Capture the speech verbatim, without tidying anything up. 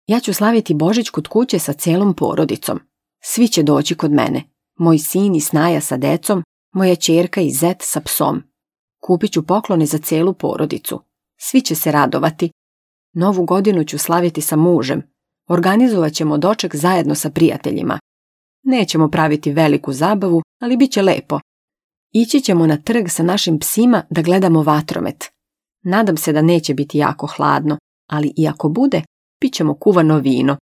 Ja ću slaviti Božić kod kuće sa celom porodicom. Svi će doći kod mene. Moj sin i snaja sa decom, moja ćerka i zet sa psom. Kupit ću poklone za celu porodicu. Svi će se radovati. Novu godinu ću slaviti sa mužem. Organizovat ćemo doček zajedno sa prijateljima. Nećemo praviti veliku zabavu, ali bit će lepo. Ići ćemo na trg sa našim psima da gledamo vatromet. Nadam se da neće biti jako hladno, ali i ako bude, pit ćemo kuvano vino.